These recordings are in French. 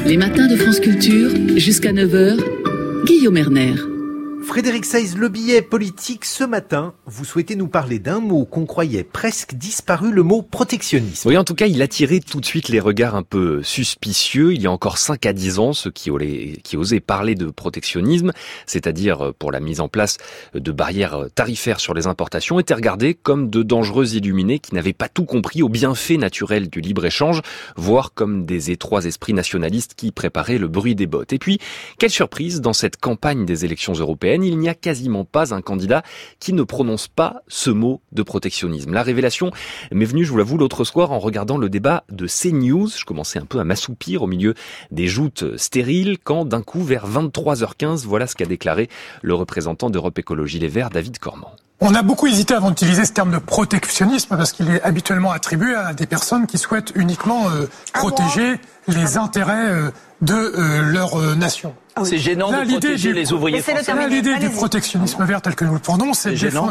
Les matins de France Culture, jusqu'à 9h, Guillaume Erner. Frédéric Seyss, le billet politique. Ce matin, vous souhaitez nous parler d'un mot qu'on croyait presque disparu, le mot protectionnisme. Oui, en tout cas, il attirait tout de suite les regards un peu suspicieux. Il y a encore 5 à 10 ans, ceux qui osaient parler de protectionnisme, c'est-à-dire pour la mise en place de barrières tarifaires sur les importations, étaient regardés comme de dangereux illuminés qui n'avaient pas tout compris aux bienfaits naturels du libre-échange, voire comme des étroits esprits nationalistes qui préparaient le bruit des bottes. Et puis, quelle surprise, dans cette campagne des élections européennes, il n'y a quasiment pas un candidat qui ne prononce pas ce mot de protectionnisme. La révélation m'est venue, je vous l'avoue, l'autre soir en regardant le débat de CNews. Je commençais un peu à m'assoupir au milieu des joutes stériles quand, d'un coup, vers 23h15, voilà ce qu'a déclaré le représentant d'Europe Écologie Les Verts, David Cormand. On a beaucoup hésité avant d'utiliser ce terme de protectionnisme parce qu'il est habituellement attribué à des personnes qui souhaitent uniquement protéger les intérêts de leur nation. C'est gênant de protéger les ouvriers français. Là, l'idée du protectionnisme vert tel que nous le défendons, c'est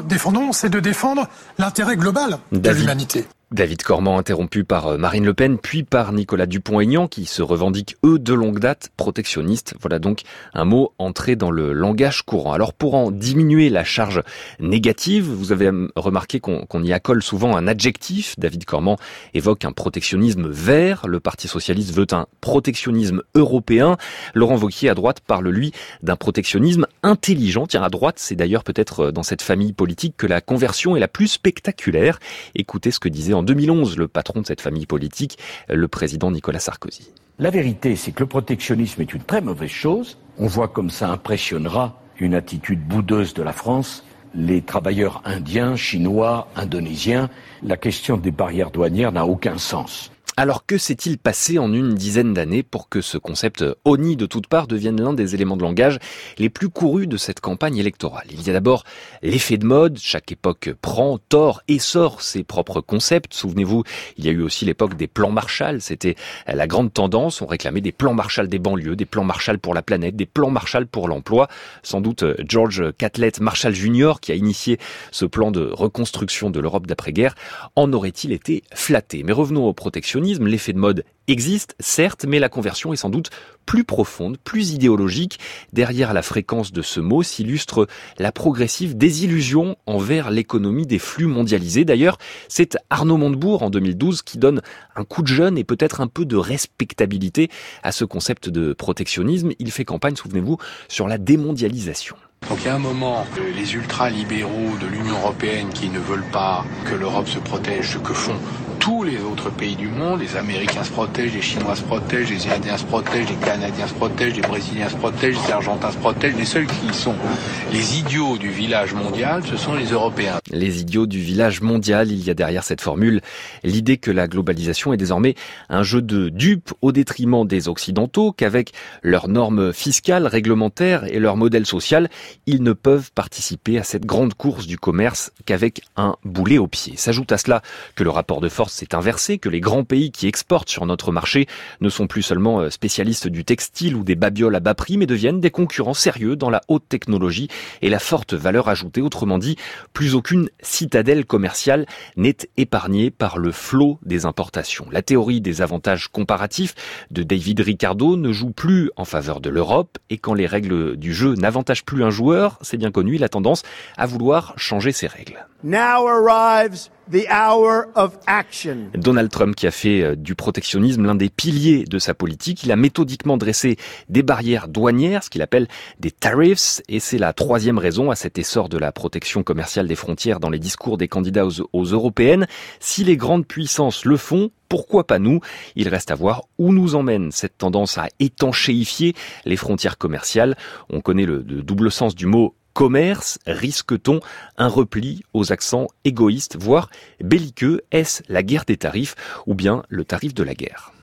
de défendre l'intérêt global de l'humanité. David Cormand interrompu par Marine Le Pen, puis par Nicolas Dupont-Aignan, qui se revendiquent, eux, de longue date, protectionnistes. Voilà donc un mot entré dans le langage courant. Alors, pour en diminuer la charge négative, vous avez remarqué qu'on y accole souvent un adjectif. David Cormand évoque un protectionnisme vert. Le Parti socialiste veut un protectionnisme européen. Laurent Wauquiez, à droite, parle, lui, d'un protectionnisme intelligent. Tiens, à droite, c'est d'ailleurs peut-être dans cette famille politique que la conversion est la plus spectaculaire. Écoutez ce que disait en 2011 le patron de cette famille politique, le président Nicolas Sarkozy. La vérité, c'est que le protectionnisme est une très mauvaise chose. On voit comme ça impressionnera une attitude boudeuse de la France. Les travailleurs indiens, chinois, indonésiens, la question des barrières douanières n'a aucun sens. Alors que s'est-il passé en une dizaine d'années pour que ce concept honni de toutes parts devienne l'un des éléments de langage les plus courus de cette campagne électorale? Il y a d'abord l'effet de mode, chaque époque prend, tord et sort ses propres concepts. Souvenez-vous, il y a eu aussi l'époque des plans Marshall, c'était la grande tendance, on réclamait des plans Marshall des banlieues, des plans Marshall pour la planète, des plans Marshall pour l'emploi. Sans doute George Catlett Marshall Jr., qui a initié ce plan de reconstruction de l'Europe d'après-guerre, en aurait-il été flatté? Mais revenons au protectionnisme. L'effet de mode existe, certes, mais la conversion est sans doute plus profonde, plus idéologique. Derrière la fréquence de ce mot s'illustre la progressive désillusion envers l'économie des flux mondialisés. D'ailleurs, c'est Arnaud Montebourg, en 2012, qui donne un coup de jeune et peut-être un peu de respectabilité à ce concept de protectionnisme. Il fait campagne, souvenez-vous, sur la démondialisation. Donc il y a un moment, les ultra-libéraux de l'Union européenne qui ne veulent pas que l'Europe se protège, ce que font tous les autres pays du monde, les Américains se protègent, les Chinois se protègent, les Indiens se protègent, les Canadiens se protègent, les Brésiliens se protègent, les Argentins se protègent. Les seuls qui sont les idiots du village mondial, ce sont les Européens. Les idiots du village mondial, il y a derrière cette formule l'idée que la globalisation est désormais un jeu de dupes au détriment des Occidentaux, qu'avec leurs normes fiscales, réglementaires et leur modèle social, ils ne peuvent participer à cette grande course du commerce qu'avec un boulet au pied. S'ajoute à cela que le rapport de force s'est inversé, que les grands pays qui exportent sur notre marché ne sont plus seulement spécialistes du textile ou des babioles à bas prix, mais deviennent des concurrents sérieux dans la haute technologie et la forte valeur ajoutée. Autrement dit, plus aucune citadelle commerciale n'est épargnée par le flot des importations. La théorie des avantages comparatifs de David Ricardo ne joue plus en faveur de l'Europe, et quand les règles du jeu n'avantagent plus un joueur, c'est bien connu, il a tendance à vouloir changer ses règles. Now arrives the hour of action. Donald Trump, qui a fait du protectionnisme l'un des piliers de sa politique, il a méthodiquement dressé des barrières douanières, ce qu'il appelle des tariffs, et c'est la troisième raison à cet essor de la protection commerciale des frontières dans les discours des candidats aux européennes. Si les grandes puissances le font, pourquoi pas nous? Il reste à voir où nous emmène cette tendance à étanchéifier les frontières commerciales. On connaît le double sens du mot commerce. Risque-t-on un repli aux accents égoïstes, voire belliqueux? Est-ce la guerre des tarifs ou bien le tarif de la guerre?